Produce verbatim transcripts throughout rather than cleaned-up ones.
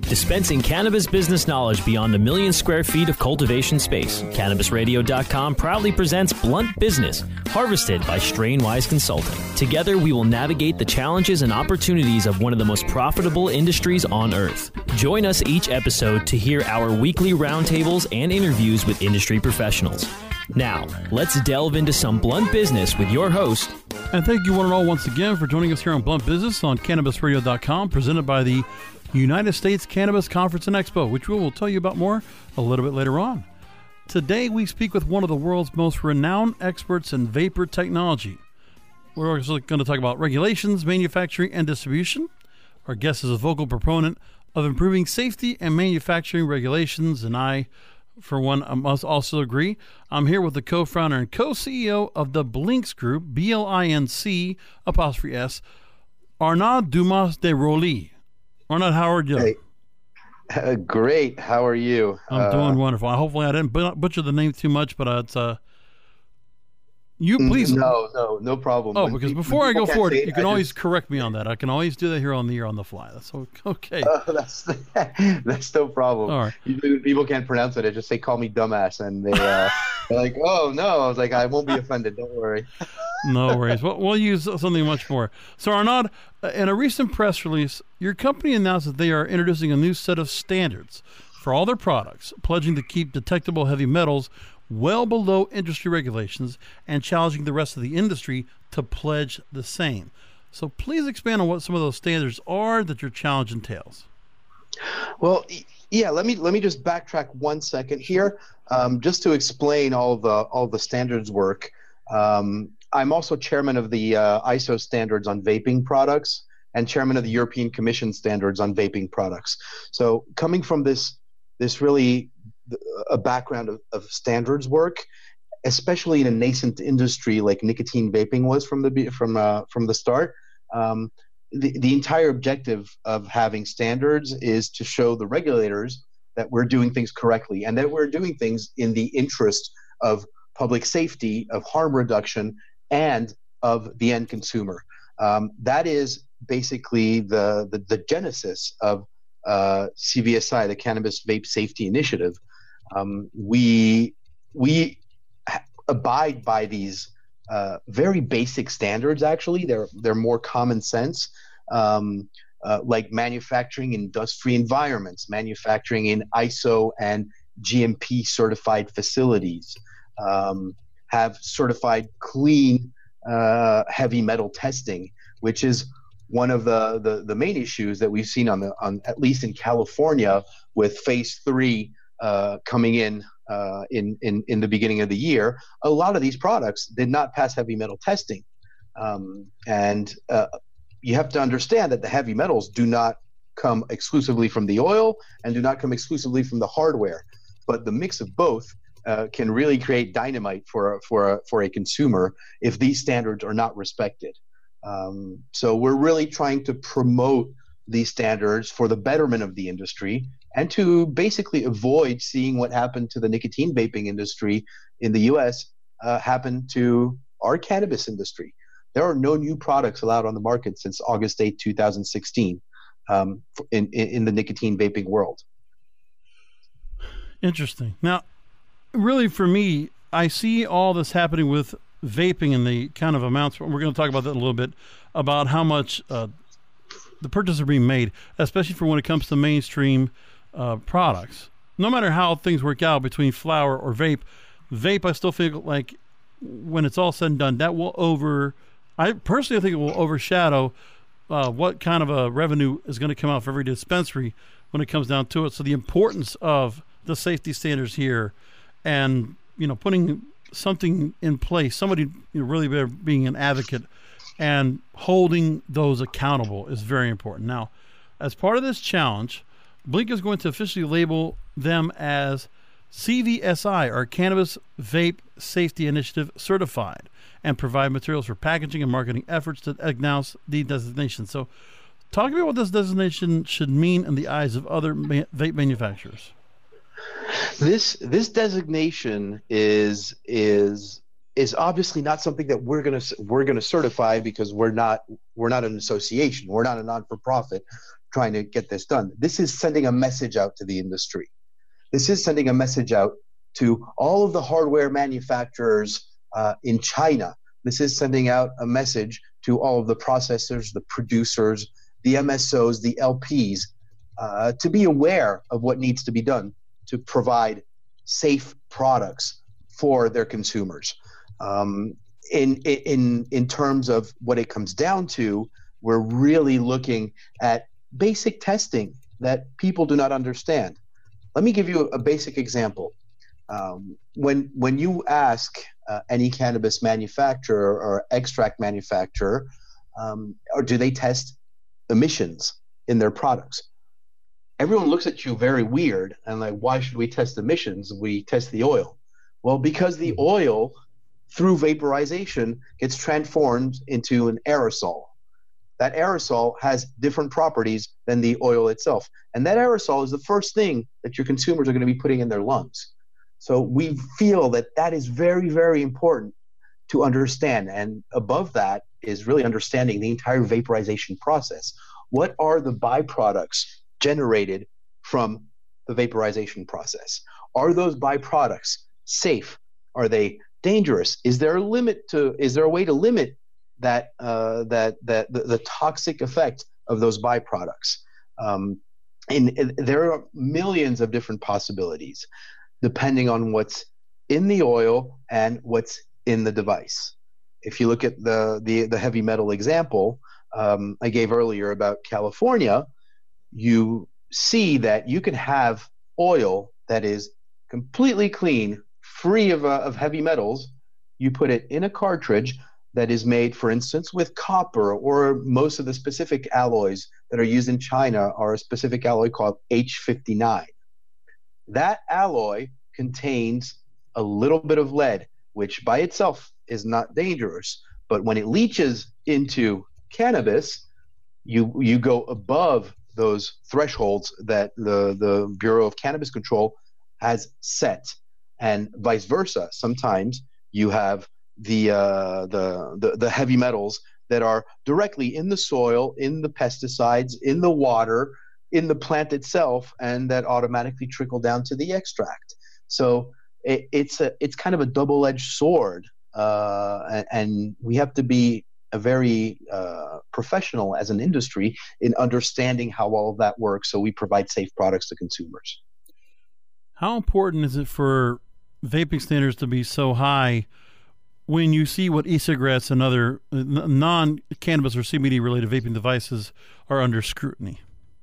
Dispensing cannabis business knowledge beyond a million square feet of cultivation space, Cannabis Radio dot com proudly presents Blunt Business, harvested by Strainwise Consulting. Together, we will navigate the challenges and opportunities of one of the most profitable industries on earth. Join us each episode to hear our weekly roundtables and interviews with industry professionals. Now, let's delve into some blunt business with your host. And thank you one and all once again for joining us here on Blunt Business on Cannabis Radio dot com, presented by the United States Cannabis Conference and Expo, which we will tell you about more a little bit later on. Today, we speak with one of the world's most renowned experts in vapor technology. We're also going to talk about regulations, manufacturing, and distribution. Our guest is a vocal proponent of improving safety and manufacturing regulations, and I, for one, I must also agree. I'm here with the co-founder and co-C E O of the Blinks Group, B L I N C apostrophe S, Arnaud Dumas de Roli. Arnaud, how are you? Hey. Uh, great. How are you? I'm uh, doing wonderful. Hopefully I didn't butcher the name too much, but uh, it's uh, you please. No, no, no problem. Oh, when because people, before I go forward, it, you can I always just... correct me on that. I can always do that here on the air on the fly. That's okay. Uh, that's that's no problem. All right. People, people can't pronounce it. I just say, call me dumbass, and they uh, they're like, oh no. I was like, I won't be offended. Don't worry. No worries. We'll, we'll use something much more. So, Arnaud, in a recent press release, your company announced that they are introducing a new set of standards for all their products, pledging to keep detectable heavy metals well below industry regulations and challenging the rest of the industry to pledge the same. So please expand on what some of those standards are that your challenge entails. Well, yeah, let me let me just backtrack one second here, um, just to explain all the all the standards work. Um, I'm also chairman of the uh, I S O standards on vaping products and chairman of the European Commission standards on vaping products. So coming from this this really a background of, of standards work, especially in a nascent industry like nicotine vaping was from the from uh, from the start. Um, the, the entire objective of having standards is to show the regulators that we're doing things correctly and that we're doing things in the interest of public safety, of harm reduction, and of the end consumer. Um, that is basically the, the, the genesis of uh, C V S I, the Cannabis Vape Safety Initiative. Um, we we abide by these uh, very basic standards. Actually, they're they're more common sense, um, uh, like manufacturing in dust-free environments, manufacturing in I S O and G M P certified facilities, um, have certified clean uh, heavy metal testing, which is one of the, the the main issues that we've seen on the on at least in California with phase three. Uh, coming in, uh, in in in the beginning of the year, a lot of these products did not pass heavy metal testing, um, and uh, you have to understand that the heavy metals do not come exclusively from the oil and do not come exclusively from the hardware, but the mix of both uh, can really create dynamite for a, for a, for a consumer if these standards are not respected. Um, so we're really trying to promote these standards for the betterment of the industry and to basically avoid seeing what happened to the nicotine vaping industry in the U S uh, happen to our cannabis industry. There are no new products allowed on the market since August eighth, two thousand sixteen um, in, in, in the nicotine vaping world. Interesting. Now, really for me, I see all this happening with vaping and the kind of amounts, we're going to talk about that in a little bit, about how much uh, the purchases are being made, especially for when it comes to mainstream uh, products. No matter how things work out between flower or vape, vape, I still feel like when it's all said and done, that will over, I personally think it will overshadow uh, what kind of a revenue is going to come out for every dispensary when it comes down to it. So the importance of the safety standards here and, you know, putting something in place, somebody you know, really being an advocate and holding those accountable is very important. Now, as part of this challenge, Blink is going to officially label them as C V S I, or Cannabis Vape Safety Initiative Certified, and provide materials for packaging and marketing efforts to announce the designation. So talk about what this designation should mean in the eyes of other ma- vape manufacturers. This this designation is is is obviously not something that we're gonna we're gonna certify because we're not we're not an association, we're not a non-for-profit trying to get this done. This is sending a message out to the industry. This is sending a message out to all of the hardware manufacturers uh, in China. This is sending out a message to all of the processors, the producers, the M S Os, the L Ps, uh, to be aware of what needs to be done to provide safe products for their consumers. Um, in, in, in terms of what it comes down to, we're really looking at basic testing that people do not understand. Let me give you a basic example. Um, when, when you ask uh, any cannabis manufacturer or extract manufacturer, um, or do they test emissions in their products? Everyone looks at you very weird and like, why should we test emissions? We test the oil. Well, because the oil, through vaporization, gets transformed into an aerosol. That aerosol has different properties than the oil itself. And that aerosol is the first thing that your consumers are going to be putting in their lungs. So we feel that that is very, very important to understand. And above that is really understanding the entire vaporization process. What are the byproducts generated from the vaporization process? Are those byproducts safe? Are they dangerous? Is there a limit to, is there a way to limit that, uh, that, that the, the toxic effect of those byproducts? Um, and, and there are millions of different possibilities depending on what's in the oil and what's in the device. If you look at the, the, the heavy metal example um, I gave earlier about California, you see that you can have oil that is completely clean, free of, uh, of heavy metals. You put it in a cartridge that is made, for instance, with copper, or most of the specific alloys that are used in China are a specific alloy called H fifty-nine. That alloy contains a little bit of lead, which by itself is not dangerous. But when it leaches into cannabis, you, you go above those thresholds that the, the Bureau of Cannabis Control has set, and vice versa. Sometimes you have the, uh, the, the, the heavy metals that are directly in the soil, in the pesticides, in the water, in the plant itself, and that automatically trickle down to the extract. So it, it's a it's kind of a double-edged sword, uh, and, and we have to be a very uh, professional as an industry in understanding how all of that works, so we provide safe products to consumers. How important is it for vaping standards to be so high when you see what e-cigarettes and other non-cannabis or C B D related vaping devices are under scrutiny?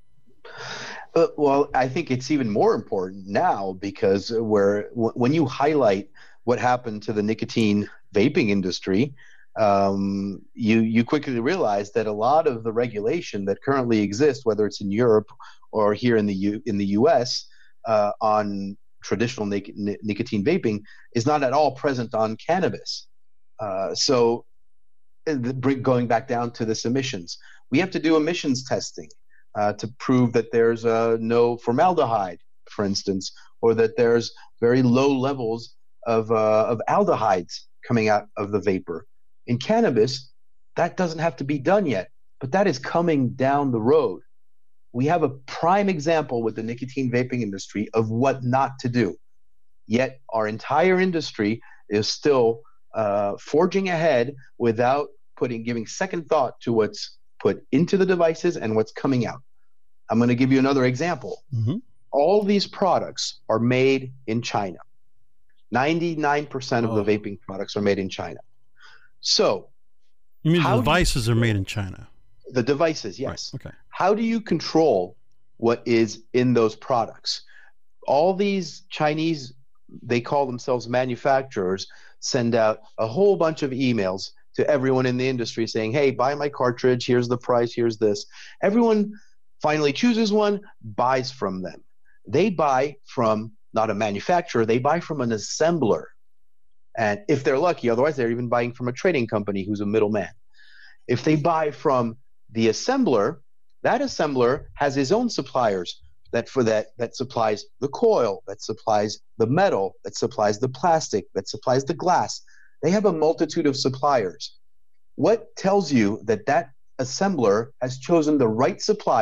Uh, well, I think it's even more important now because where w- when you highlight what happened to the nicotine vaping industry, um, you you quickly realize that a lot of the regulation that currently exists, whether it's in Europe or here in the U- in the U S uh, on traditional nic- n- nicotine vaping, is not at all present on cannabis. Uh, so, uh, going back down to this emissions, we have to do emissions testing. Uh, to prove that there's uh, no formaldehyde, for instance, or that there's very low levels of, uh, of aldehydes coming out of the vapor. In cannabis, that doesn't have to be done yet, but that is coming down the road. We have a prime example with the nicotine vaping industry of what not to do. Yet our entire industry is still uh, forging ahead without putting, giving second thought to what's put into the devices and what's coming out. I'm going to give you another example. Mm-hmm. All these products are made in China. ninety-nine percent oh. of the vaping products are made in China. So, you mean the how devices you, are made in China? The devices, yes. Right. Okay. How do you control what is in those products? All these Chinese, they call themselves manufacturers, send out a whole bunch of emails to everyone in the industry saying, hey, buy my cartridge, here's the price, here's this. Everyone finally chooses one, buys from them. They buy from not a manufacturer, they buy from an assembler. And if they're lucky, otherwise they're even buying from a trading company who's a middleman. If they buy from the assembler, that assembler has his own suppliers that for that that supplies the coil, that supplies the metal, that supplies the plastic, that supplies the glass. They have a multitude of suppliers. What tells you that that assembler has chosen the right suppliers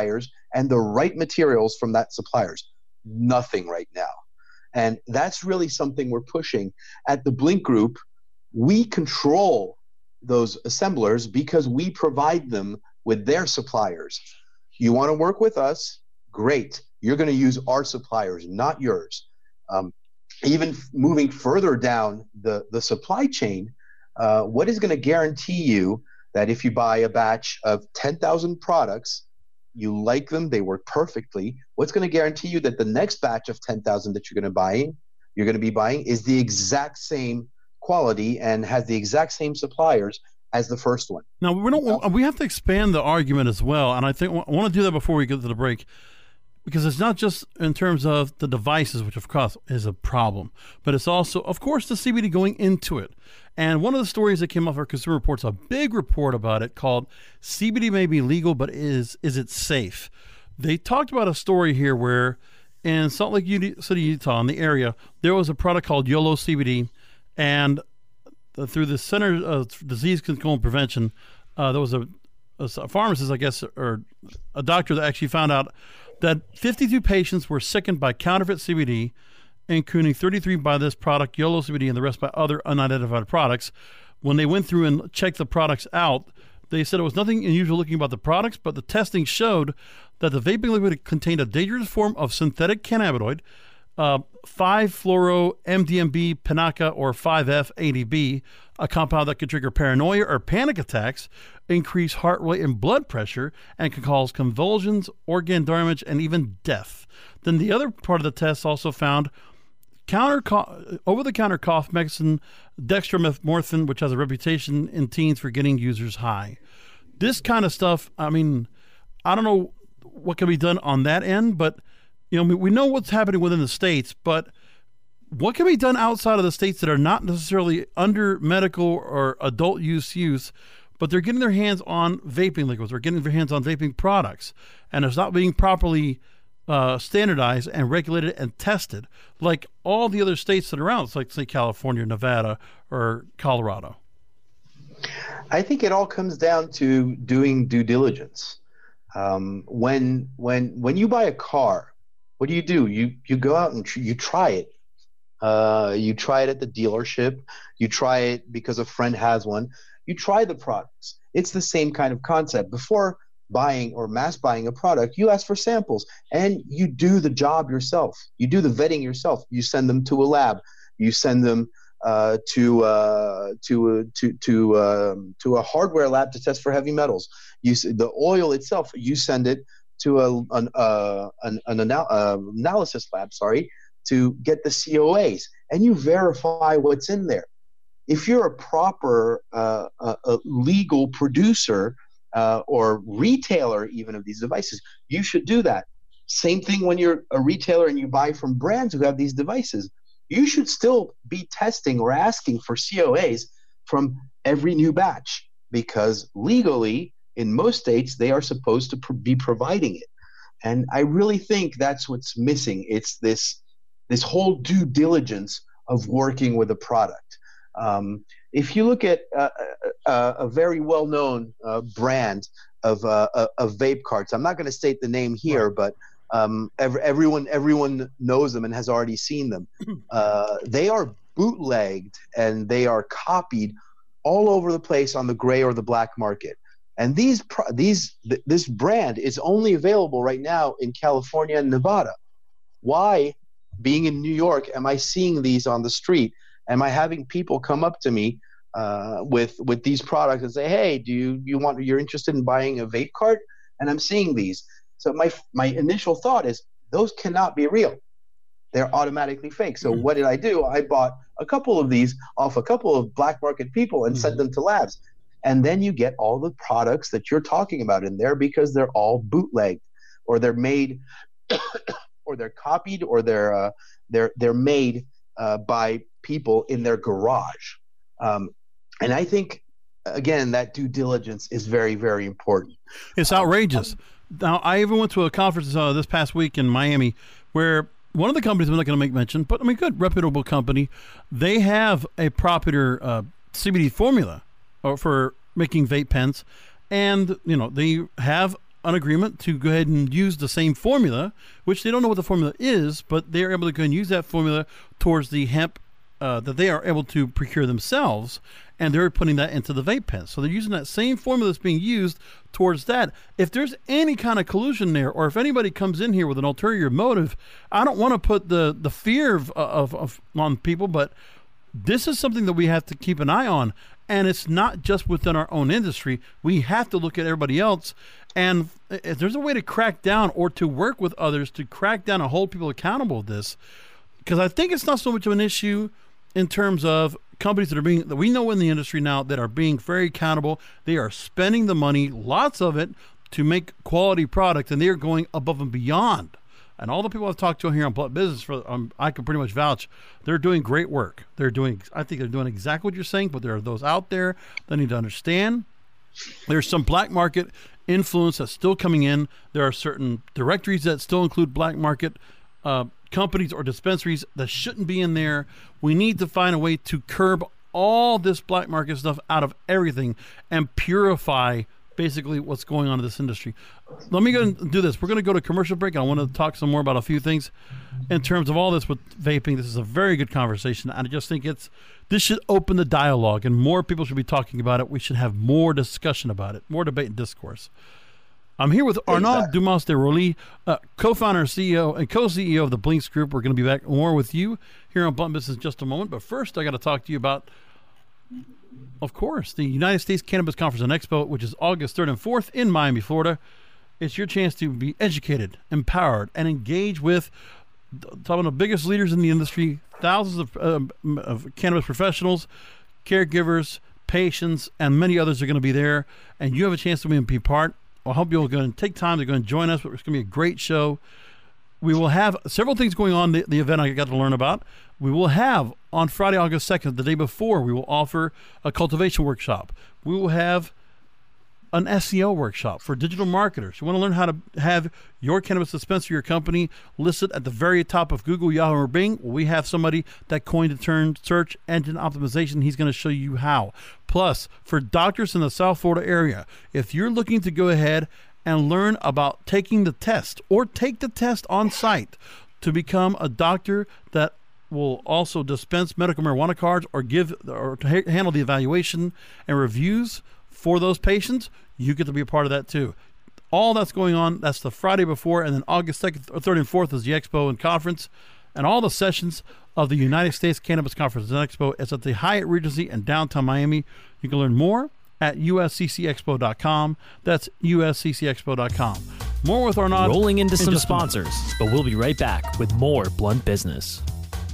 and the right materials from that suppliers. Nothing right now. And that's really something we're pushing. At the Blink Group, we control those assemblers because we provide them with their suppliers. You want to work with us? Great. You're going to use our suppliers, not yours. Um, even f- moving further down the, the supply chain, uh, what is going to guarantee you that if you buy a batch of ten thousand products, you like them, they work perfectly, what's going to guarantee you that the next batch of ten thousand that you're going to buy, you're going to be buying is the exact same quality and has the exact same suppliers as the first one? Now, we don't. We have to expand the argument as well, and I think I want to do that before we get to the break, because it's not just in terms of the devices, which of course is a problem, but it's also, of course, the C B D going into it. And one of the stories that came off our Consumer Reports, a big report about it called "C B D May Be Legal, but is is it safe?" They talked about a story here where in Salt Lake City, Utah, in the area, there was a product called YOLO C B D, and uh, through the Center of Disease Control and Prevention, uh, there was a, a pharmacist, I guess, or a doctor that actually found out that fifty-two patients were sickened by counterfeit C B D, including thirty-three by this product, YOLO C B D, and the rest by other unidentified products. When they went through and checked the products out, they said it was nothing unusual looking about the products, but the testing showed that the vaping liquid contained a dangerous form of synthetic cannabinoid, uh, five fluoro M D M B pinaca or five F A D B, a compound that can trigger paranoia or panic attacks, increase heart rate and blood pressure, and can cause convulsions, organ damage, and even death. Then the other part of the test also found counter co- over-the-counter cough medicine, dextromethorphan, which has a reputation in teens for getting users high. This kind of stuff, I mean, I don't know what can be done on that end, but you know, we know what's happening within the states, but what can be done outside of the states that are not necessarily under medical or adult use use, but they're getting their hands on vaping liquids or getting their hands on vaping products, and it's not being properly uh, standardized and regulated and tested like all the other states that are around. It's like, say, California, Nevada, or Colorado. I think it all comes down to doing due diligence. Um, when when when you buy a car, what do you do? You you go out and tr- you try it. Uh, you try it at the dealership. You try it because a friend has one. You try the products. It's the same kind of concept. Before buying or mass buying a product, you ask for samples and you do the job yourself. You do the vetting yourself. You send them to a lab. You send them uh, to uh, to to to um, to a hardware lab to test for heavy metals. You the oil itself. You send it to a an uh, an, an anal- uh, analysis lab. Sorry. To get the C O As, and you verify what's in there. If you're a proper uh, a, a legal producer uh, or retailer even of these devices, you should do that. Same thing when you're a retailer and you buy from brands who have these devices. You should still be testing or asking for C O As from every new batch, because legally in most states they are supposed to pr- be providing it. And I really think that's what's missing. It's this this whole due diligence of working with a product. Um, if you look at uh, a, a very well-known uh, brand of, uh, of vape carts, I'm not going to state the name here, but um, every, everyone everyone knows them and has already seen them. Uh, they are bootlegged and they are copied all over the place on the gray or the black market. And these these th- this brand is only available right now in California and Nevada. Why? Being in New York, am I seeing these on the street? Am I having people come up to me uh, with with these products and say, "Hey, do you you want? You're interested in buying a vape cart?" And I'm seeing these. So my my initial thought is those cannot be real. They're automatically fake. So mm-hmm. What did I do? I bought a couple of these off a couple of black market people and mm-hmm. sent them to labs. And then you get all the products that you're talking about in there because they're all bootlegged or they're made. or they're copied, or they're uh, they're they're made uh, by people in their garage, um, and I think again that due diligence is very very important. It's outrageous. Um, now, I even went to a conference uh, this past week in Miami where one of the companies I'm not going to make mention, but I mean, good reputable company, they have a proper uh, C B D formula or for making vape pens, and you know they have an agreement to go ahead and use the same formula, which they don't know what the formula is, but they're able to go and use that formula towards the hemp uh, that they are able to procure themselves, and they're putting that into the vape pens. So they're using that same formula that's being used towards that. If there's any kind of collusion there, or if anybody comes in here with an ulterior motive, I don't want to put the, the fear of, of, of on people, but this is something that we have to keep an eye on. And it's not just within our own industry. We have to look at everybody else. And if there's a way to crack down or to work with others to crack down and hold people accountable with this, because I think it's not so much of an issue in terms of companies that are being, that we know in the industry now that are being very accountable. They are spending the money, lots of it, to make quality product, and they are going above and beyond. And all the people I've talked to here on Blunt Business, for um, I can pretty much vouch, they're doing great work. They're doing, I think they're doing exactly what you're saying, but there are those out there that need to understand. There's some black market influence that's still coming in. There are certain directories that still include black market uh, companies or dispensaries that shouldn't be in there. We need to find a way to curb all this black market stuff out of everything and purify basically what's going on in this industry. Let me go and do this. We're going to go to commercial break. I want to talk some more about a few things in terms of all this with vaping. This is a very good conversation. I just think it's this should open the dialogue, and more people should be talking about it. We should have more discussion about it, more debate and discourse. I'm here with Arnaud Dumas de Roli, uh, co-founder, C E O, and co-C E O of the Blinks Group. We're going to be back more with you here on Blunt Business in just a moment. But first, I got to talk to you about, of course, the United States Cannabis Conference and Expo, which is August third and fourth in Miami, Florida. It's your chance to be educated, empowered, and engage with some of the biggest leaders in the industry, thousands of, uh, of cannabis professionals, caregivers, patients, and many others are going to be there. And you have a chance to be part. I hope you'll go and take time to go and join us. It's going to be a great show. We will have several things going on the, the event I got to learn about. We will have on Friday, August second, the day before, we will offer a cultivation workshop. We will have an S E O workshop for digital marketers. You want to learn how to have your cannabis dispensary, your company listed at the very top of Google, Yahoo, or Bing. Well, we have somebody that coined the term search engine optimization. He's going to show you how. Plus, for doctors in the South Florida area, if you're looking to go ahead and learn about taking the test or take the test on site to become a doctor that will also dispense medical marijuana cards or give or to ha- handle the evaluation and reviews for those patients, you get to be a part of that too. All that's going on, that's the Friday before, and then August second, third, and fourth is the Expo and Conference, and all the sessions of the United States Cannabis Conference and Expo is at the Hyatt Regency in downtown Miami. You can learn more at U S C C expo dot com. That's U S C C expo dot com. More with Arnaud. Rolling into in some sponsors, but we'll be right back with more Blunt Business.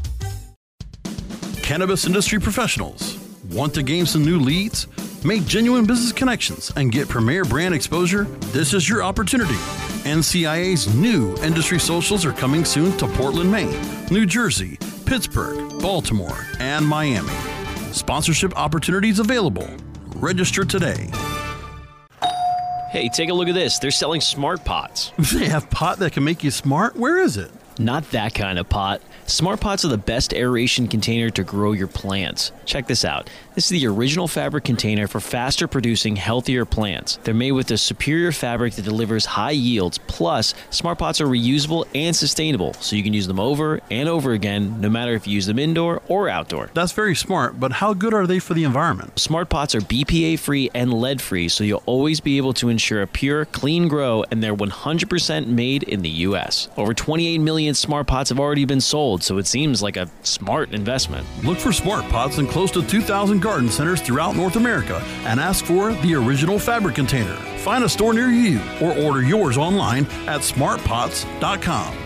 Cannabis industry professionals. Want to gain some new leads? Make genuine business connections and get premier brand exposure? This is your opportunity. N C I A's new industry socials are coming soon to Portland, Maine, New Jersey, Pittsburgh, Baltimore, and Miami. Sponsorship opportunities available. Register today. Hey, take a look at this. They're selling smart pots. They have pot that can make you smart? Where is it? Not that kind of pot. Smart pots are the best aeration container to grow your plants. Check this out. This is the original fabric container for faster producing, healthier plants. They're made with a superior fabric that delivers high yields. Plus, smart pots are reusable and sustainable, so you can use them over and over again, no matter if you use them indoor or outdoor. That's very smart, but how good are they for the environment? Smart pots are B P A-free and lead-free, so you'll always be able to ensure a pure, clean grow, and they're one hundred percent made in the U S. Over twenty-eight million smart pots have already been sold, so it seems like a smart investment. Look for smart pots in close to two thousand garden centers throughout North America and ask for the original fabric container. Find a store near you or order yours online at smart pots dot com.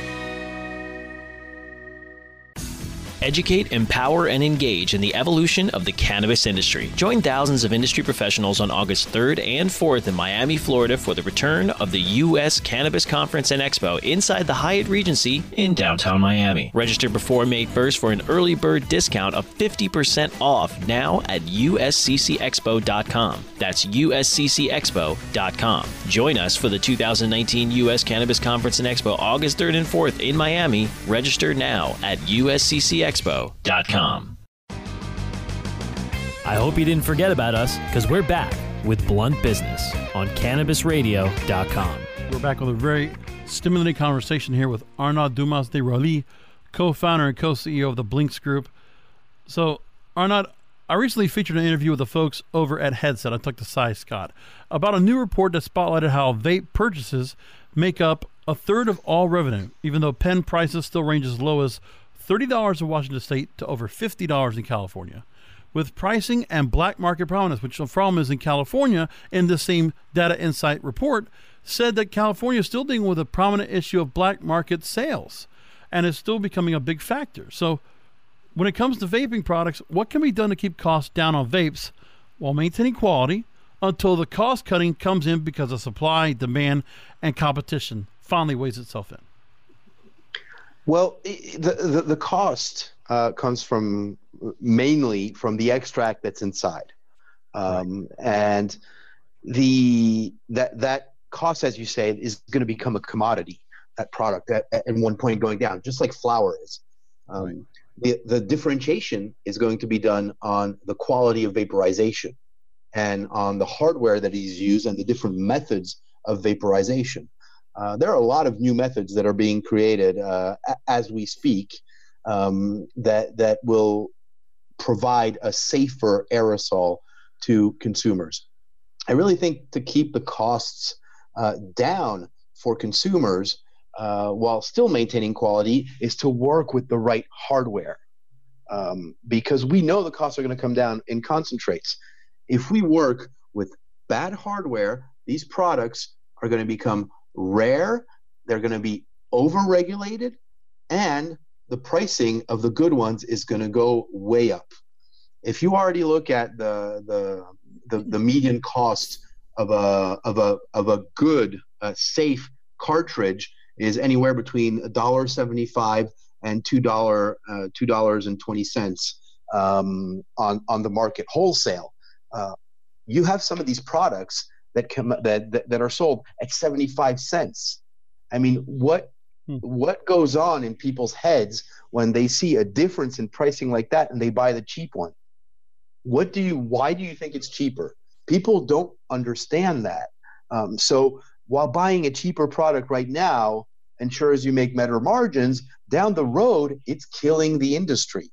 Educate, empower, and engage in the evolution of the cannabis industry. Join thousands of industry professionals on August third and fourth in Miami, Florida for the return of the U S Cannabis Conference and Expo inside the Hyatt Regency in downtown Miami. Register before May first for an early bird discount of fifty percent off now at U S C C expo dot com. That's U S C C expo dot com. Join us for the two thousand nineteen U S Cannabis Conference and Expo August third and fourth in Miami. Register now at U S C C expo dot com. I hope you didn't forget about us, because we're back with Blunt Business on Cannabis Radio dot com. We're back with a very stimulating conversation here with Arnaud Dumas de Roli, co-founder and co-C E O of the Blinks Group. So, Arnaud, I recently featured an interview with the folks over at Headset. I talked to Cy Scott about a new report that spotlighted how vape purchases make up a third of all revenue, even though pen prices still range as low as thirty dollars in Washington State to over fifty dollars in California. With pricing and black market prominence, which the problem is in California, in the same Data Insight report, said that California is still dealing with a prominent issue of black market sales and is still becoming a big factor. So when it comes to vaping products, what can be done to keep costs down on vapes while maintaining quality until the cost cutting comes in because of supply, demand, and competition finally weighs itself in? Well, the the, the cost uh, comes from mainly from the extract that's inside, um, right. and the that that cost, as you say, is going to become a commodity. That product at, at one point going down, just like flour is. Um, right. the, the differentiation is going to be done on the quality of vaporization and on the hardware that is used and the different methods of vaporization. Uh, there are a lot of new methods that are being created uh, as we speak um, that that will provide a safer aerosol to consumers. I really think to keep the costs uh, down for consumers uh, while still maintaining quality is to work with the right hardware, um, because we know the costs are going to come down in concentrates. If we work with bad hardware, these products are going to become rare, they're going to be over-regulated, and the pricing of the good ones is going to go way up. If you already look at the the the, the median cost of a of a of a good uh, safe cartridge is anywhere between one dollar and seventy-five cents and two dollars uh, two dollars and twenty cents um, on on the market wholesale. Uh, you have some of these products that come that, that that are sold at seventy-five cents. I mean, what hmm. what goes on in people's heads when they see a difference in pricing like that and they buy the cheap one? What do you? Why do you think it's cheaper? People don't understand that. Um, so while buying a cheaper product right now ensures you make better margins, down the road it's killing the industry.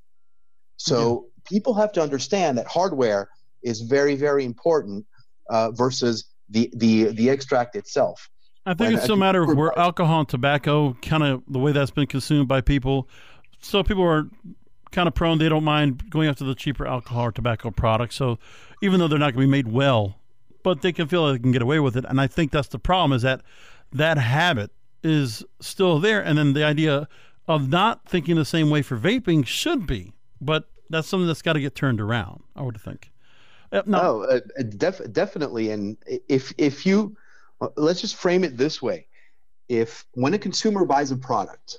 So yeah. people have to understand that hardware is very, very important uh, versus the, the the extract itself. I think when, it's a matter of where alcohol and tobacco, kind of the way that's been consumed by people. So people are kind of prone, they don't mind going after the cheaper alcohol or tobacco products. So even though they're not going to be made well, but they can feel like they can get away with it. And I think that's the problem, is that that habit is still there. And then the idea of not thinking the same way for vaping should be, but that's something that's got to get turned around, I would think. Uh, no, oh, uh, def- definitely. And if if you, let's just frame it this way. If when a consumer buys a product,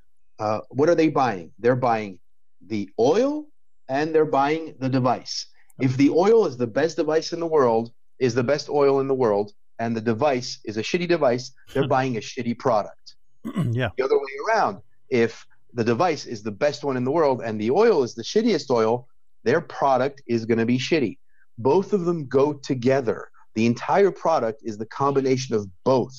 uh, what are they buying? They're buying the oil and they're buying the device. If the oil is the best device in the world, is the best oil in the world, and the device is a shitty device, they're buying a shitty product. Yeah. The other way around, if the device is the best one in the world and the oil is the shittiest oil, their product is going to be shitty. Both of them go together. The entire product is the combination of both.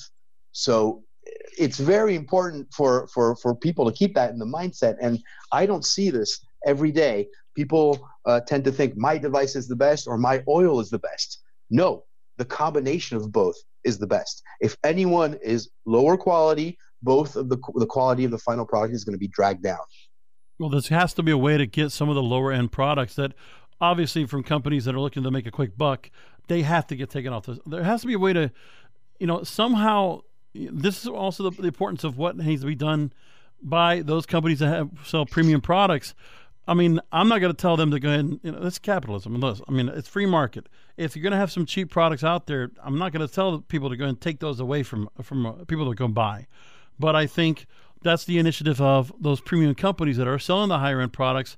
So it's very important for, for, for people to keep that in the mindset. And I don't see this every day. People uh, tend to think my device is the best or my oil is the best. No, the combination of both is the best. If anyone is lower quality, both of the the quality of the final product is going to be dragged down. Well, there has to be a way to get some of the lower end products that obviously from companies that are looking to make a quick buck, they have to get taken off. There has to be a way to, you know, somehow, this is also the, the importance of what needs to be done by those companies that have sell premium products. I mean, I'm not going to tell them to go ahead and, you know, that's capitalism. I mean, it's free market. If you're going to have some cheap products out there, I'm not going to tell people to go and take those away from, from uh, people that go buy. But I think that's the initiative of those premium companies that are selling the higher end products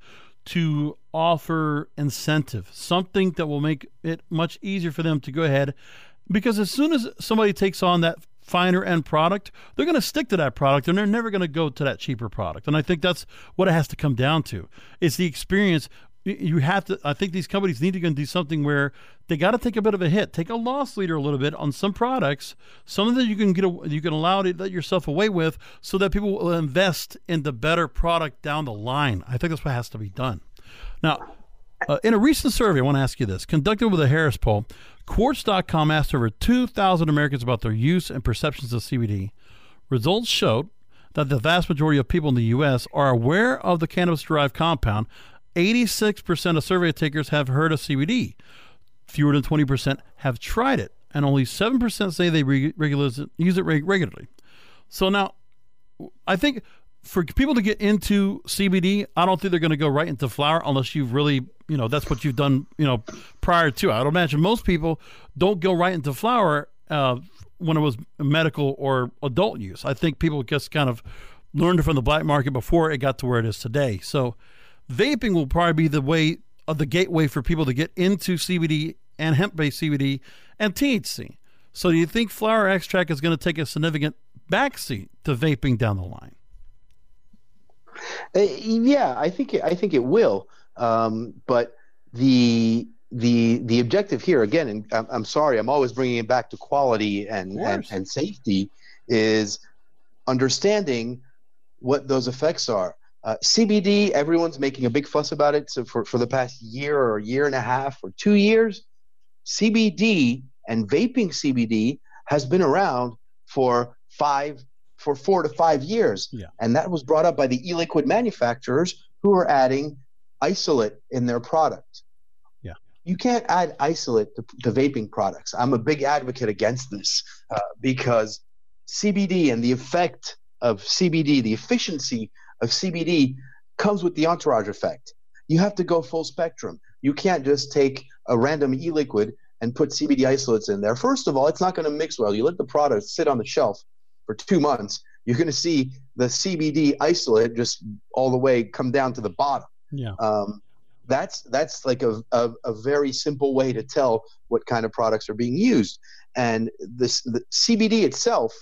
to offer incentive, something that will make it much easier for them to go ahead. Because as soon as somebody takes on that finer end product, they're going to stick to that product and they're never going to go to that cheaper product. And I think that's what it has to come down to. It's the experience. you have to. I think these companies need to go and do something where they got to take a bit of a hit, take a loss leader a little bit on some products, something that you can get, a, you can allow to let yourself away with, so that people will invest in the better product down the line. I think that's what has to be done. Now, uh, in a recent survey, I want to ask you this, conducted with a Harris poll, Quartz dot com asked over two thousand Americans about their use and perceptions of C B D. Results showed that the vast majority of people in the U S are aware of the cannabis-derived compound. eighty-six percent of survey takers have heard of C B D. Fewer than twenty percent have tried it, and only seven percent say they re- regular, use it reg- regularly. So now, I think for people to get into C B D, I don't think they're going to go right into flower unless you've really, you know, that's what you've done, you know, prior to. I would imagine most people don't go right into flower uh, when it was medical or adult use. I think people just kind of learned it from the black market before it got to where it is today. So vaping will probably be the way of the gateway for people to get into C B D and hemp-based C B D and T H C. So do you think flower extract is going to take a significant backseat to vaping down the line? Uh, yeah, I think it, I think it will. Um, but the the the objective here, again, and I'm, I'm sorry, I'm always bringing it back to quality and, and, and safety, is understanding what those effects are. Uh, C B D, everyone's making a big fuss about it. So for, for the past year or a year and a half or two years, C B D and vaping C B D has been around for five, for four to five years. Yeah. And that was brought up by the e-liquid manufacturers who are adding isolate in their product. Yeah. You can't add isolate to, to vaping products. I'm a big advocate against this uh, because C B D and the effect of C B D, the efficiency of C B D comes with the entourage effect. You have to go full spectrum. You can't just take a random e-liquid and put C B D isolates in there. First of all, it's not going to mix well. You let the product sit on the shelf for two months, you're going to see the C B D isolate just all the way come down to the bottom. Yeah. Um, that's that's like a, a, a very simple way to tell what kind of products are being used. And this the C B D itself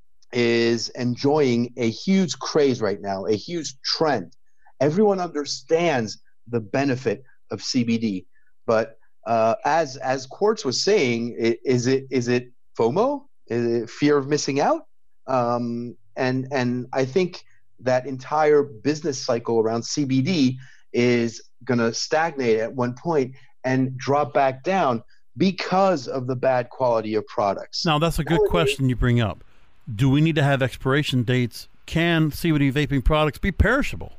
is enjoying a huge craze right now, a huge trend. Everyone understands the benefit of C B D, but uh, as as Quartz was saying, is it is it FOMO? Is it fear of missing out? Um, and and I think that entire business cycle around C B D is going to stagnate at one point and drop back down because of the bad quality of products. Now, that's a good Nowadays, question you bring up. Do we need to have expiration dates? Can C B D vaping products be perishable?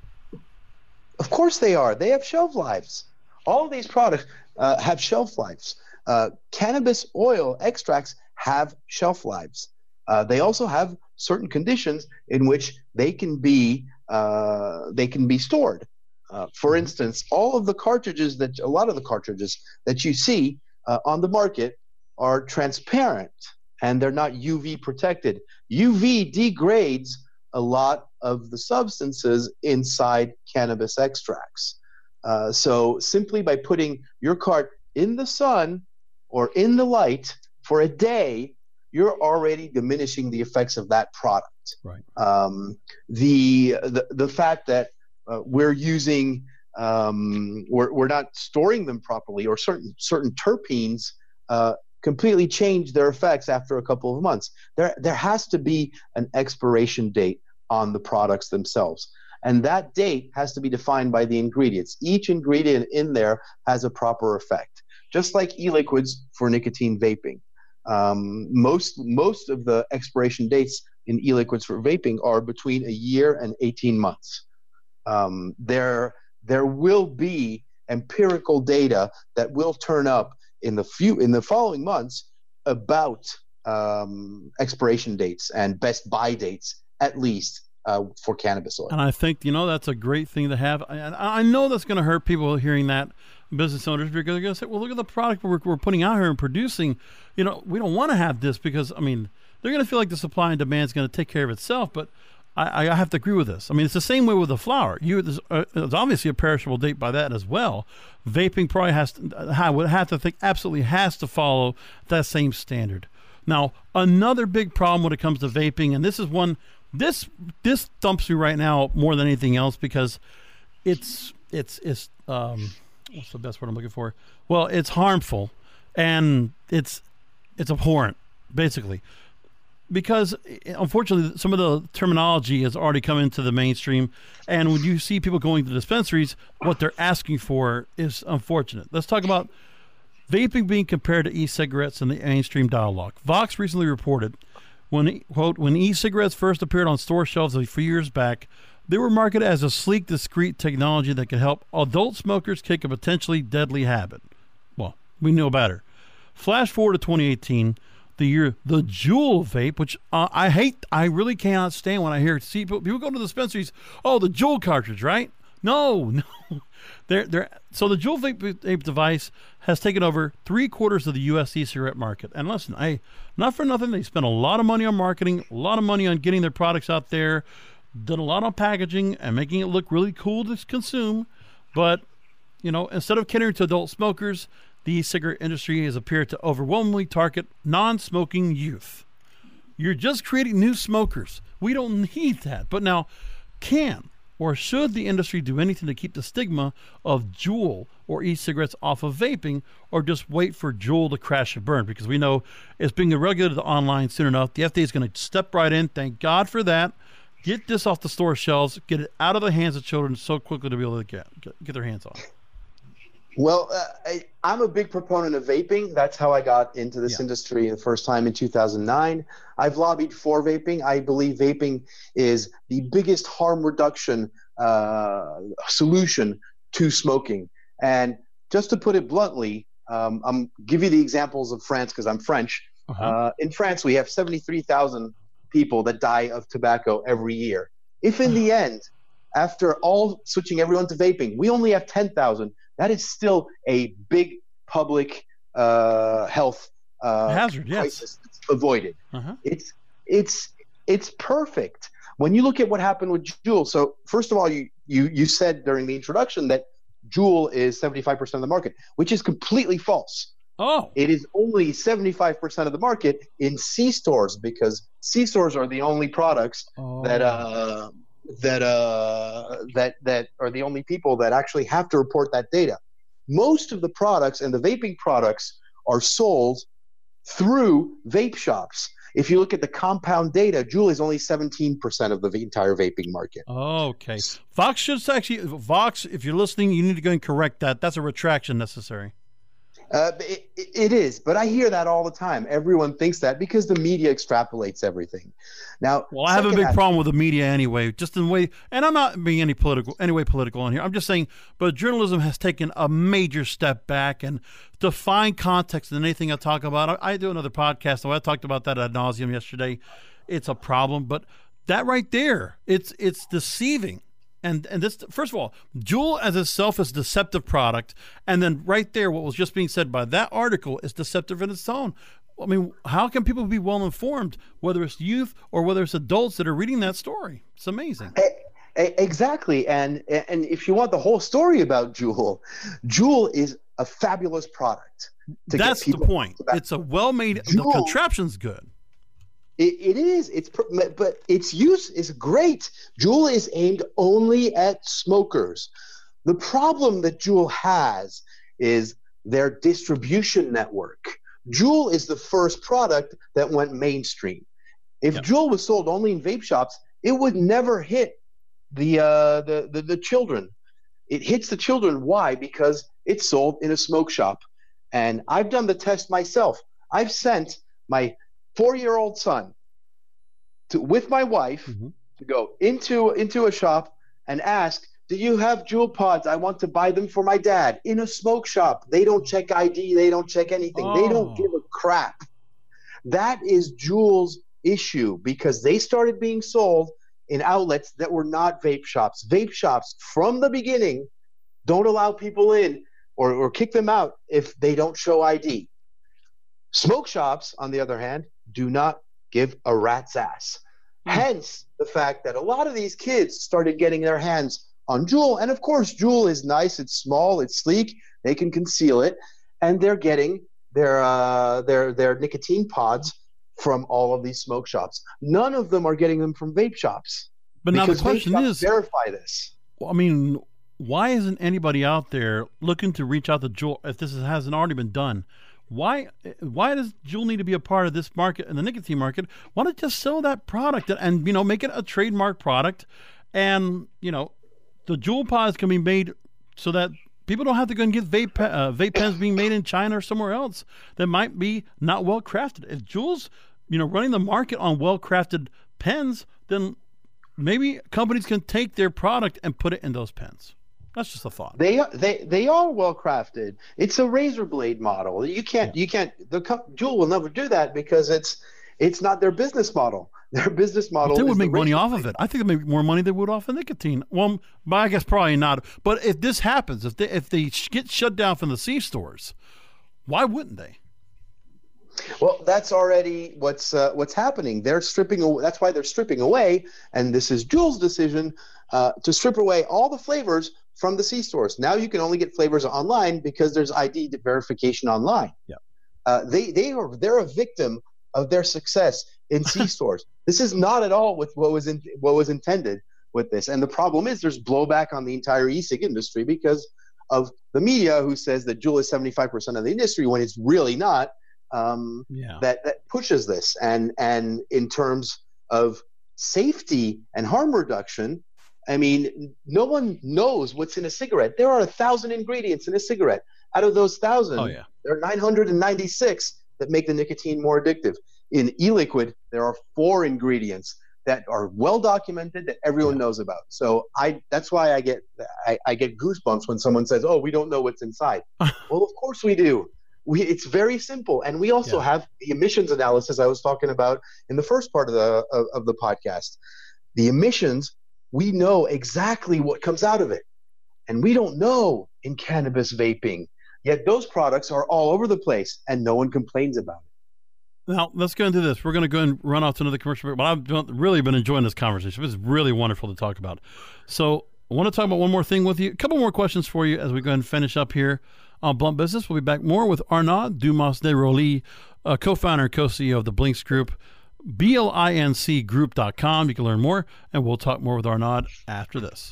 Of course they are. They have shelf lives. All of these products uh, have shelf lives. Uh, cannabis oil extracts have shelf lives. Uh, they also have certain conditions in which they can be uh, they can be stored. Uh, for instance, all of the cartridges that a lot of the cartridges that you see uh, on the market are transparent and they're not U V protected. U V degrades a lot of the substances inside cannabis extracts. Uh, so simply by putting your cart in the sun or in the light for a day, you're already diminishing the effects of that product. Right. Um, the, the the fact that uh, we're using um, we're we're not storing them properly, or certain certain terpenes uh, completely change their effects after a couple of months. There there has to be an expiration date on the products themselves, and that date has to be defined by the ingredients. Each ingredient in there has a proper effect, just like e-liquids for nicotine vaping. Um, most most of the expiration dates in e-liquids for vaping are between a year and eighteen months. Um, there there will be empirical data that will turn up in the few in the following months about um, expiration dates and best buy dates, at least uh, for cannabis oil. And I think, you know, that's a great thing to have. And I know that's going to hurt people hearing that, business owners, because they're going to say, well, look at the product we're, we're putting out here and producing. You know, we don't want to have this because, I mean, they're going to feel like the supply and demand is going to take care of itself. But I, I have to agree with this. I mean, it's the same way with the flower. You, there's, uh, there's obviously a perishable date by that as well. Vaping probably has to, I would have to think, absolutely has to follow that same standard. Now, another big problem when it comes to vaping, and this is one, this this thumps me right now more than anything else because it's it's it's um, what's the best word I'm looking for? Well, it's harmful, and it's it's abhorrent, basically, because unfortunately some of the terminology has already come into the mainstream, and when you see people going to dispensaries, what they're asking for is unfortunate. Let's talk about vaping being compared to e-cigarettes in the mainstream dialogue. Vox recently reported, when quote, when e-cigarettes first appeared on store shelves a few years back, they were marketed as a sleek, discreet technology that could help adult smokers kick a potentially deadly habit. Well, we know better. Flash forward to twenty eighteen, the year the Juul vape, which uh, I hate, I really cannot stand when I hear see people, people go to the dispensaries. Oh, the Juul cartridge, right? No, no. They're, they're, so the Juul vape, vape device has taken over three quarters of the U S e-cigarette market. And listen, I not for nothing, they spend a lot of money on marketing, a lot of money on getting their products out there, done a lot on packaging and making it look really cool to consume. But, you know, instead of catering to adult smokers, the e-cigarette industry has appeared to overwhelmingly target non-smoking youth. You're just creating new smokers. We don't need that. But now, can or should the industry do anything to keep the stigma of Juul or e-cigarettes off of vaping, or just wait for Juul to crash and burn? Because we know it's being regulated online soon enough. The F D A is going to step right in. Thank God for that. Get this off the store shelves. Get it out of the hands of children so quickly to be able to get get, get their hands on. Well, uh, I, I'm a big proponent of vaping. That's how I got into this Yeah. industry the first time in two thousand nine. I've lobbied for vaping. I believe vaping is the biggest harm reduction uh, solution to smoking. And just to put it bluntly, um, I'm give you the examples of France because I'm French. Uh-huh. Uh, in France, we have seventy-three thousand people that die of tobacco every year. If in the end, after all switching everyone to vaping, we only have ten thousand, that is still a big public uh, health uh, hazard, yes. crisis that's avoided. Uh-huh. It's it's it's perfect. When you look at what happened with Juul, so first of all, you you you said during the introduction that Juul is seventy-five percent of the market, which is completely false. Oh, It is only seventy-five percent of the market in C stores, because C stores are the only products oh. that uh, that uh, that that are the only people that actually have to report that data. Most of the products and the vaping products are sold through vape shops. If you look at the compound data, Juul is only seventeen percent of the entire vaping market. Okay. Vox should actually, Vox, if you're listening, you need to go and correct that. That's a retraction necessary. Uh, it, it is, but I hear that all the time. Everyone thinks that because the media extrapolates everything. Now, Well, I have a second big aspect- problem with the media anyway, just in the way, and I'm not being any political, anyway political on here. I'm just saying, but journalism has taken a major step back, and to find context in anything I talk about, I, I do another podcast, so I talked about that ad nauseum yesterday. It's a problem, but that right there, it's it's deceiving. And and this, first of all, Juul as itself is a deceptive product, and then right there, what was just being said by that article is deceptive in its own. I mean, how can people be well informed, whether it's youth or whether it's adults that are reading that story? It's amazing. E- e- Exactly, and and if you want the whole story about Juul, Juul is a fabulous product. to get That's the people point. to back- It's a well-made. The Juul- contraption's good. It, it is. It's pr- but its use is great. Juul is aimed only at smokers. The problem that Juul has is their distribution network. Juul is the first product that went mainstream. If Yep. Juul was sold only in vape shops, it would never hit the, uh, the, the the children. It hits the children. Why? Because it's sold in a smoke shop. And I've done the test myself. I've sent my four-year-old son to, with my wife, Mhm. to go into into a shop and ask, do you have Juul pods? I want to buy them for my dad. In a smoke shop. They don't check I D. They don't check anything. They Oh. don't give a crap. That is Juul's issue, because they started being sold in outlets that were not vape shops. Vape shops, from the beginning, don't allow people in or, or kick them out if they don't show I D. Smoke shops, on the other hand, do not give a rat's ass. Mm. Hence the fact that a lot of these kids started getting their hands on Juul. And of course, Juul is nice, it's small, it's sleek, they can conceal it, and they're getting their uh, their their nicotine pods from all of these smoke shops. None of them are getting them from vape shops. But now the because vape question shops is, verify this. well, I mean, why isn't anybody out there looking to reach out to Juul if this hasn't already been done? Why why does Juul need to be a part of this market and the nicotine market? Why not just sell that product and, and you know make it a trademark product, and you know the Juul pods can be made so that people don't have to go and get vape uh, vape pens being made in China or somewhere else that might be not well crafted. If Juul's you know running the market on well crafted pens, then maybe companies can take their product and put it in those pens. That's just a thought. They they they are well crafted. It's a razor blade model. You can't yeah. you can't the Juul will never do that because it's it's not their business model. Their business model. But they would is make the money razor off blade. of it. I think they make more money than they would off of nicotine. Well, but I guess probably not. But if this happens, if they if they get shut down from the C stores, why wouldn't they? Well, that's already what's uh, what's happening. They're stripping away. That's why they're stripping away, and this is Juul's decision uh, to strip away all the flavors from the C stores. Now you can only get flavors online because there's I D verification online. Yeah, uh, they they are they're a victim of their success in C stores. This is not at all with what was in, what was intended with this. And the problem is there's blowback on the entire e-cig industry because of the media who says that Juul is seventy-five percent of the industry when it's really not. Um, yeah. That that pushes this, and and in terms of safety and harm reduction, I mean, no one knows what's in a cigarette. There are a thousand ingredients in a cigarette. Out of those thousand, oh, yeah. there are nine hundred ninety-six that make the nicotine more addictive. In e-liquid, there are four ingredients that are well documented that everyone yeah. knows about. So I that's why I get I, I get goosebumps when someone says, "Oh, we don't know what's inside." Well, of course we do. We, it's very simple, and we also yeah. have the emissions analysis I was talking about in the first part of the of, of the podcast. The emissions, we know exactly what comes out of it, and we don't know in cannabis vaping. Yet those products are all over the place, and no one complains about it. Now let's go into this. We're going to go and run off to another commercial break, but I've really been enjoying this conversation. It's really wonderful to talk about. So I want to talk about one more thing with you. A couple more questions for you as we go and finish up here on Blunt Business. We'll be back more with Arnaud Dumas de Roli, uh, co-founder and co-C E O of the Blinks Group, B L I N C group dot com. You can learn more, and we'll talk more with Arnaud after this.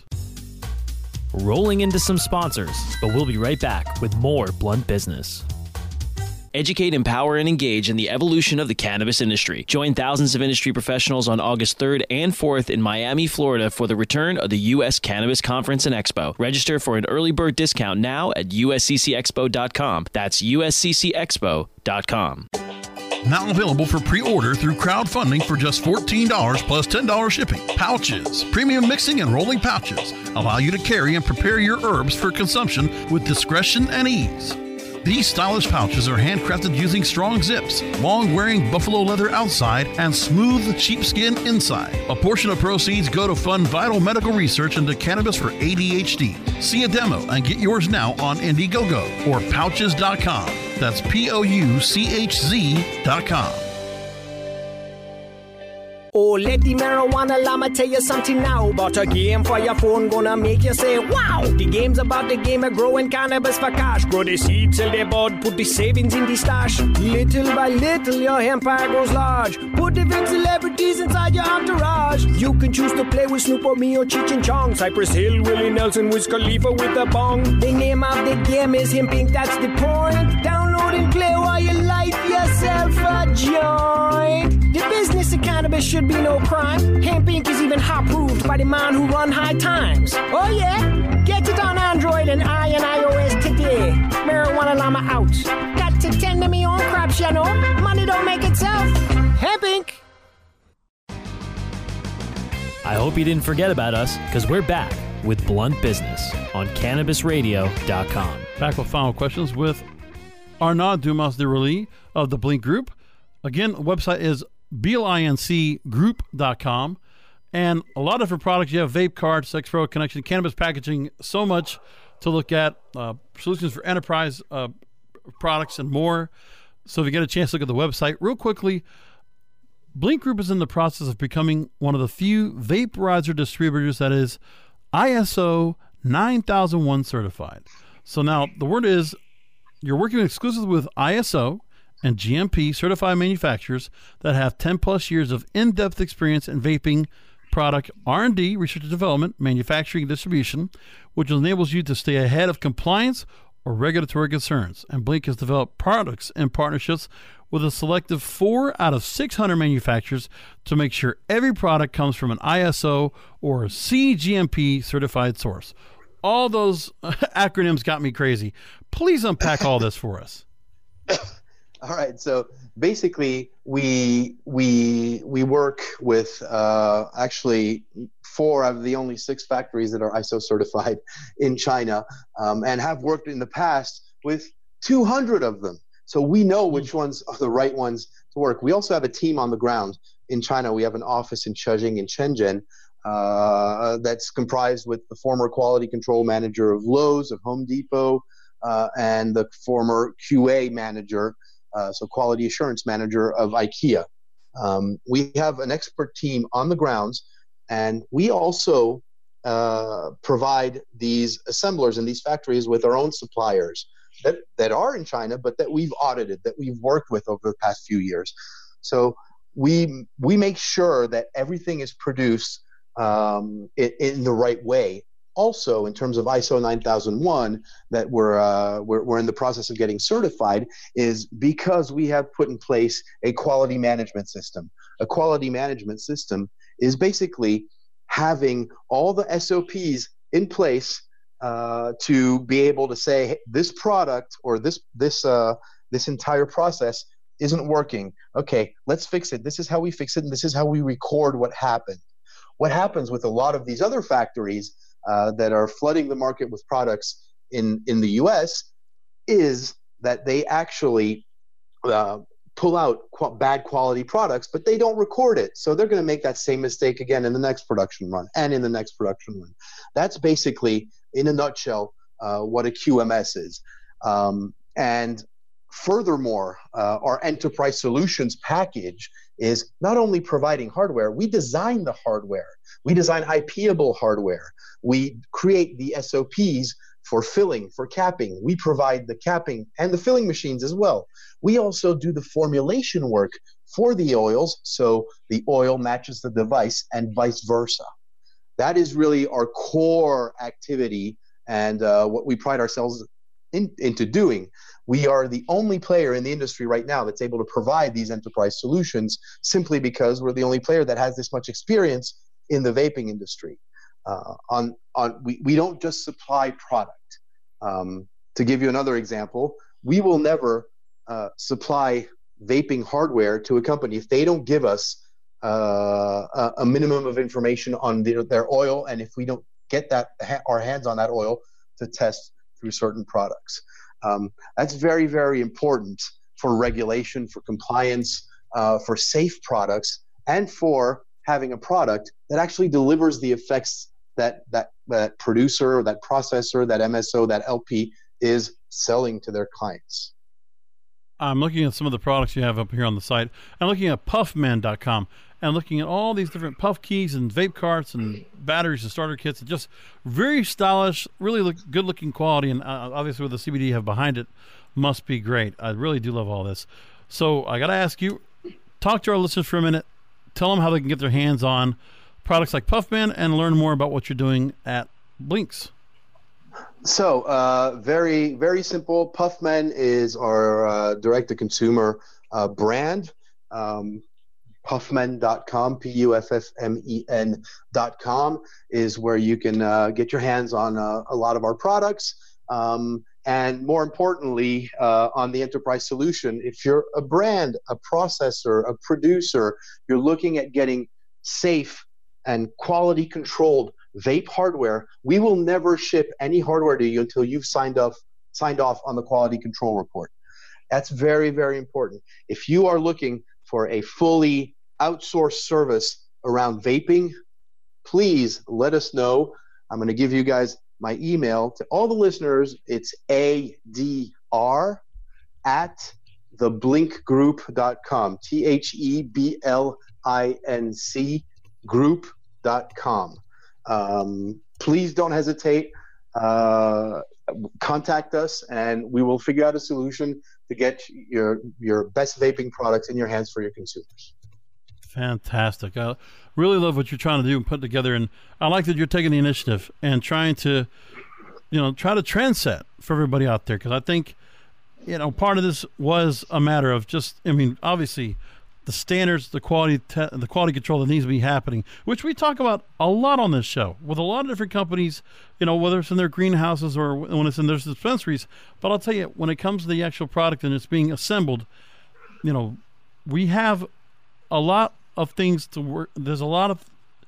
Rolling into some sponsors, but we'll be right back with more Blunt Business. Educate, empower, and engage in the evolution of the cannabis industry. Join thousands of industry professionals on August third and fourth in Miami, Florida for the return of the U S Cannabis Conference and Expo. Register for an early bird discount now at U S C C expo dot com. That's U S C C expo dot com. Now available for pre-order through crowdfunding for just fourteen dollars plus ten dollars shipping. Pouches, premium mixing and rolling pouches, allow you to carry and prepare your herbs for consumption with discretion and ease. These stylish pouches are handcrafted using strong zips, long-wearing buffalo leather outside, and smooth sheepskin inside. A portion of proceeds go to fund vital medical research into cannabis for A D H D. See a demo and get yours now on Indiegogo or pouches dot com. That's P O U C H Z dot com. Oh, let the marijuana llama tell you something now about a game for your phone gonna make you say, wow! The game's about the game of growing cannabis for cash. Grow the seed, sell the bud, put the savings in the stash. Little by little, your empire grows large. Put the big celebrities inside your entourage. You can choose to play with Snoop or me or Cheech and Chong, Cypress Hill, Willie Nelson, Wiz Khalifa with a bong. The name of the game is Hemp Inc, that's the point. Download and play while you light yourself a joint. The business of cannabis should be no crime. Hemp Inc is even hot-proofed by the man who run High Times. Oh yeah? Get it on Android and I and iOS today. Marijuana Llama out. Got to tend to me on crops, you know. Money don't make itself. Hemp Inc. I hope you didn't forget about us, because we're back with Blunt Business on cannabis radio dot com. Back with final questions with Arnaud Dumas de Roli of the Blink Group. Again, the website is B L I N C group dot com, and a lot of different products. You have vape cards, Sexpro Connection, cannabis packaging, so much to look at, uh, solutions for enterprise uh, products and more. So if you get a chance to look at the website real quickly, Blink Group is in the process of becoming one of the few vaporizer distributors that is I S O nine thousand one certified. So now the word is you're working exclusively with I S O and G M P certified manufacturers that have ten plus years of in-depth experience in vaping product R and D, research and development, manufacturing, and distribution, which enables you to stay ahead of compliance or regulatory concerns. And Blink has developed products and partnerships with a selective four out of six hundred manufacturers to make sure every product comes from an I S O or C G M P certified source. All those acronyms got me crazy. Please unpack all this for us. All right. So basically, we we we work with uh, actually four out of the only six factories that are I S O certified in China, um, and have worked in the past with two hundred of them. So we know which ones are the right ones to work. We also have a team on the ground in China. We have an office in Chengdu in Shenzhen uh, that's comprised with the former quality control manager of Lowe's, of Home Depot, uh, and the former Q A manager, uh, so quality assurance manager of IKEA. Um, we have an expert team on the grounds, and we also uh, provide these assemblers in these factories with our own suppliers that, that are in China, but that we've audited, that we've worked with over the past few years. So we we make sure that everything is produced um, in, in the right way. Also, in terms of I S O nine thousand one, that we're, uh, we're we're in the process of getting certified, is because we have put in place a quality management system. A quality management system is basically having all the S O Ps in place uh, to be able to say, hey, this product or this this uh, this entire process isn't working. Okay, let's fix it. This is how we fix it, and this is how we record what happened. What happens with a lot of these other factories uh, that are flooding the market with products in, in the U S is that they actually uh, pull out qu- bad quality products, but they don't record it. So they're going to make that same mistake again in the next production run and in the next production run. That's basically, in a nutshell, uh, what a Q M S is. Um, and furthermore, uh, our enterprise solutions package is not only providing hardware, we design the hardware. We design IPable hardware. We create the S O Ps for filling, for capping. We provide the capping and the filling machines as well. We also do the formulation work for the oils, so the oil matches the device and vice versa. That is really our core activity and uh, what we pride ourselves in, into doing. We are the only player in the industry right now that's able to provide these enterprise solutions simply because we're the only player that has this much experience in the vaping industry. Uh, on on we, we don't just supply product. Um, to give you another example, we will never uh, supply vaping hardware to a company if they don't give us uh, a, a minimum of information on their, their oil, and if we don't get that ha- our hands on that oil to test through certain products. Um, that's very, very important for regulation, for compliance, uh, for safe products, and for having a product that actually delivers the effects that that that producer, that processor, that M S O, that L P is selling to their clients. I'm looking at some of the products you have up here on the site. I'm looking at puffman dot com and looking at all these different puff keys and vape carts and batteries and starter kits. And just very stylish, really look, good-looking quality, and uh, obviously with the C B D you have behind it, must be great. I really do love all this. So I got to ask you, talk to our listeners for a minute. Tell them how they can get their hands on products like Puffman and learn more about what you're doing at Blinks. So uh, very, very simple. Puffman is our uh, direct-to-consumer uh, brand. Um, puffman dot com, P U F F M E N dot com is where you can uh, get your hands on uh, a lot of our products. Um, and more importantly, uh, on the enterprise solution, if you're a brand, a processor, a producer, you're looking at getting safe and quality controlled vape hardware, we will never ship any hardware to you until you've signed off, signed off on the quality control report. That's very, very important. If you are looking for a fully outsourced service around vaping, please let us know. I'm going to give you guys my email to all the listeners. It's A D R at the blink group dot com, T H E B L I N C group dot com. Um, please don't hesitate. Uh, contact us, and we will figure out a solution to get your your best vaping products in your hands for your consumers. Fantastic. I really love what you're trying to do and put together. And I like that you're taking the initiative and trying to, you know, try to trendset for everybody out there. Because I think, you know, part of this was a matter of just, I mean, obviously the standards, the quality, te- the quality control that needs to be happening, which we talk about a lot on this show with a lot of different companies, you know, whether it's in their greenhouses or when it's in their dispensaries. But I'll tell you, when it comes to the actual product and it's being assembled, you know, we have a lot of things to work. There's a lot of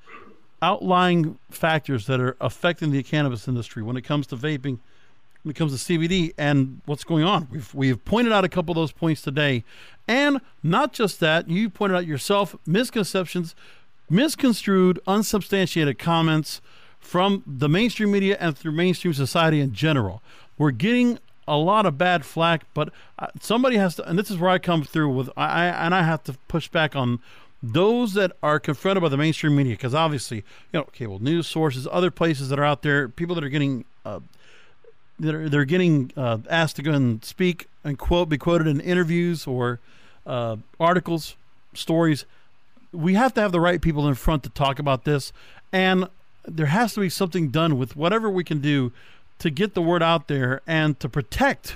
outlying factors that are affecting the cannabis industry when it comes to vaping, when it comes to C B D and what's going on. We've we've pointed out a couple of those points today. And not just that, you pointed out yourself, misconceptions, misconstrued, unsubstantiated comments from the mainstream media and through mainstream society in general. We're getting a lot of bad flack, but somebody has to, and this is where I come through with, I and I have to push back on those that are confronted by the mainstream media, because obviously, you know, cable news sources, other places that are out there, people that are getting, uh, that are they're getting uh, asked to go and speak and quote, be quoted in interviews or uh, articles, stories. We have to have the right people in front to talk about this, and there has to be something done with whatever we can do to get the word out there and to protect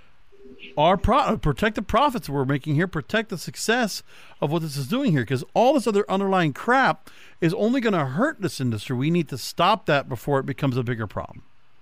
our pro- protect the profits we're making here, protect the success of what this is doing here, because all this other underlying crap is only going to hurt this industry. We need to stop that before it becomes a bigger problem.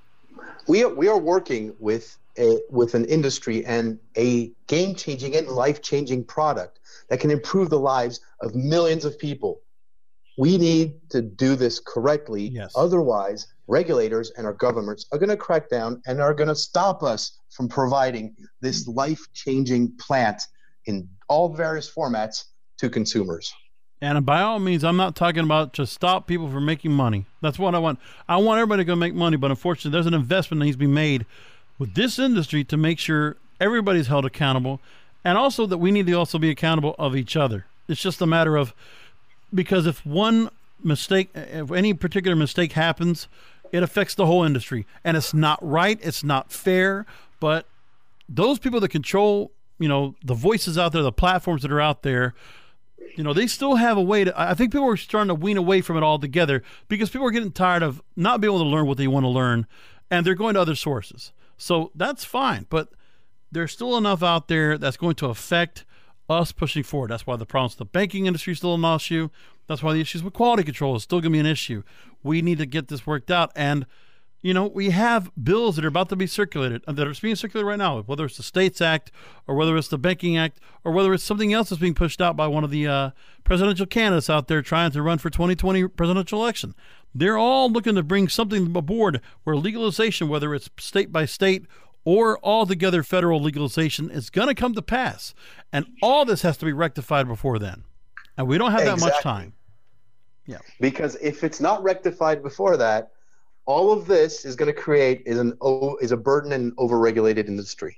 We are, we are working with a, with an industry and a game-changing and life-changing product that can improve the lives of millions of people. We need to do this correctly. Yes. Otherwise, regulators and our governments are going to crack down and are going to stop us from providing this life-changing plant in all various formats to consumers. And by all means, I'm not talking about to stop people from making money. That's what I want. I want everybody to go make money, but unfortunately, there's an investment that needs to be made with this industry to make sure everybody's held accountable, and also that we need to also be accountable of each other. It's just a matter of, because if one mistake, if any particular mistake happens, it affects the whole industry, and it's not right. It's not fair. But those people that control, you know, the voices out there, the platforms that are out there, you know, they still have a way to, I think people are starting to wean away from it altogether because people are getting tired of not being able to learn what they want to learn, and they're going to other sources. So that's fine. But there's still enough out there that's going to affect us pushing forward. That's why the problems with the banking industry is still an issue. That's why the issues with quality control is still going to be an issue. We need to get this worked out. And, you know, we have bills that are about to be circulated, that are being circulated right now, whether it's the States Act or whether it's the Banking Act or whether it's something else that's being pushed out by one of the uh, presidential candidates out there trying to run for twenty twenty presidential election. They're all looking to bring something aboard where legalization, whether it's state by state or altogether federal legalization, is going to come to pass. And all this has to be rectified before then. And we don't have that Exactly. much time. Yeah. Because if it's not rectified before that, all of this is going to create is an is a burden and overregulated industry.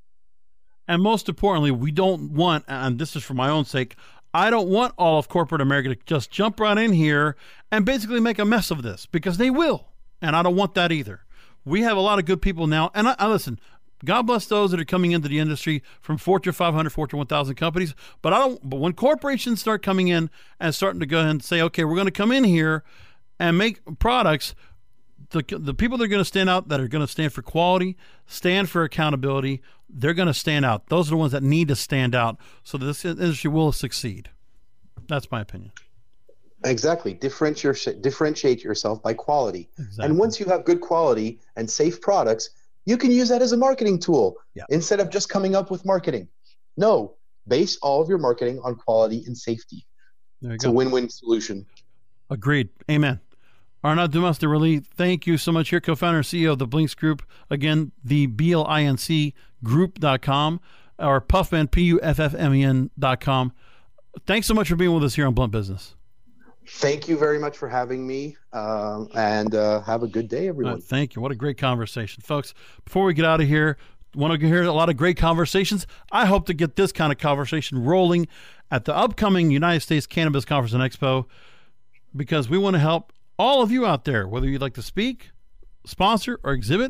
And most importantly, we don't want, and this is for my own sake, I don't want all of corporate America to just jump right in here and basically make a mess of this, because they will. And I don't want that either. We have a lot of good people now. And I, I listen, God bless those that are coming into the industry from Fortune five hundred, Fortune one thousand companies. But I don't. But when corporations start coming in and starting to go ahead and say, okay, we're going to come in here and make products, the the people that are going to stand out, that are going to stand for quality, stand for accountability, they're going to stand out. Those are the ones that need to stand out so that this industry will succeed. That's my opinion. Exactly. Differentiate, differentiate yourself by quality. Exactly. And once you have good quality and safe products, you can use that as a marketing tool yeah. instead of just coming up with marketing. No, base all of your marketing on quality and safety. There you it's go. a win-win solution. Agreed. Amen. Arnaud Dumas de Rally, thank you so much. Here, co-founder and C E O of the Blinks Group. Again, the B L I N C group dot com or Puffman, P U F F M E N dot com. Thanks so much for being with us here on Blunt Business. Thank you very much for having me, uh, and uh, have a good day, everyone. Uh, thank you. What a great conversation. Folks, before we get out of here, want to hear a lot of great conversations? I hope to get this kind of conversation rolling at the upcoming United States Cannabis Conference and Expo, because we want to help all of you out there, whether you'd like to speak, sponsor, or exhibit.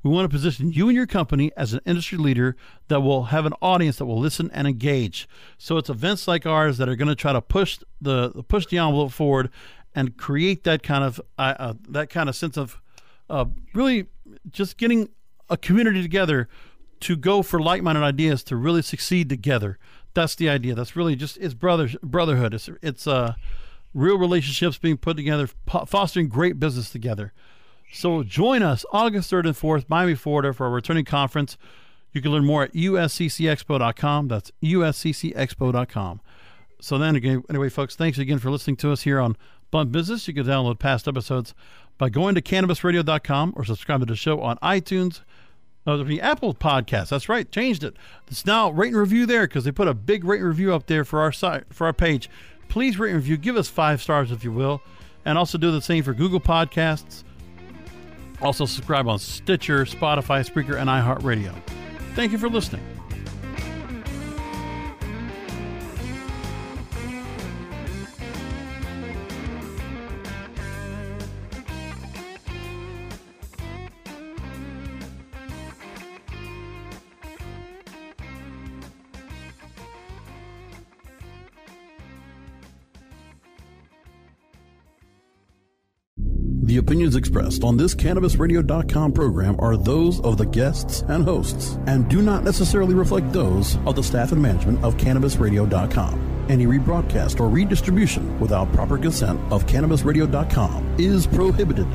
We want to position you and your company as an industry leader that will have an audience that will listen and engage. So it's events like ours that are going to try to push the push the envelope forward and create that kind of uh, uh, that kind of sense of uh, really just getting a community together to go for like-minded ideas to really succeed together. That's the idea. That's really just it's brother brotherhood. It's it's uh, real relationships being put together, fostering great business together. So join us August third and fourth, Miami, Florida, for our returning conference. You can learn more at U S C C expo dot com. That's U S C C expo dot com. So then again, anyway, folks, thanks again for listening to us here on Blunt Business. You can download past episodes by going to cannabis radio dot com or subscribe to the show on iTunes, uh, the Apple Podcasts. That's right, changed it. It's now rate and review there because they put a big rate and review up there for our site, for our page. Please rate and review. Give us five stars if you will, and also do the same for Google Podcasts. Also subscribe on Stitcher, Spotify, Spreaker, and iHeartRadio. Thank you for listening. The opinions expressed on this Cannabis Radio dot com program are those of the guests and hosts and do not necessarily reflect those of the staff and management of Cannabis Radio dot com. Any rebroadcast or redistribution without proper consent of Cannabis Radio dot com is prohibited.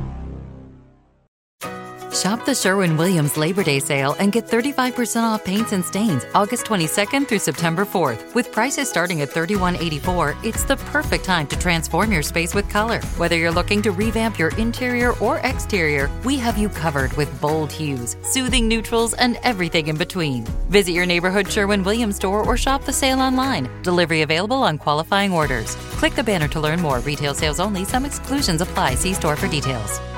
Shop the Sherwin-Williams Labor Day sale and get thirty-five percent off paints and stains August twenty-second through September fourth. With prices starting at thirty-one eighty-four, it's the perfect time to transform your space with color. Whether you're looking to revamp your interior or exterior, we have you covered with bold hues, soothing neutrals, and everything in between. Visit your neighborhood Sherwin-Williams store or shop the sale online. Delivery available on qualifying orders. Click the banner to learn more. Retail sales only. Some exclusions apply. See store for details.